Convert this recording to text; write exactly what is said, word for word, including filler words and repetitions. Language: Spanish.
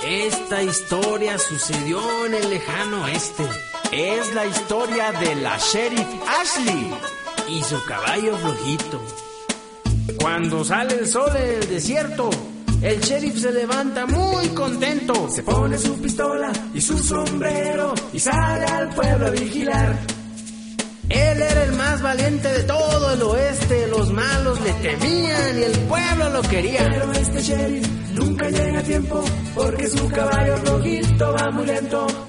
Esta historia sucedió en el lejano oeste. Es la historia de la Sheriff Ashley y su caballo flojito. Cuando sale el sol del desierto, el sheriff se levanta muy contento. Se pone su pistola y su sombrero y sale al pueblo a vigilar. Él era el más valiente de todo el oeste. Los malos le temían y el pueblo lo quería. Pero este sheriff nunca llega a tiempo porque su caballo flojito va muy lento.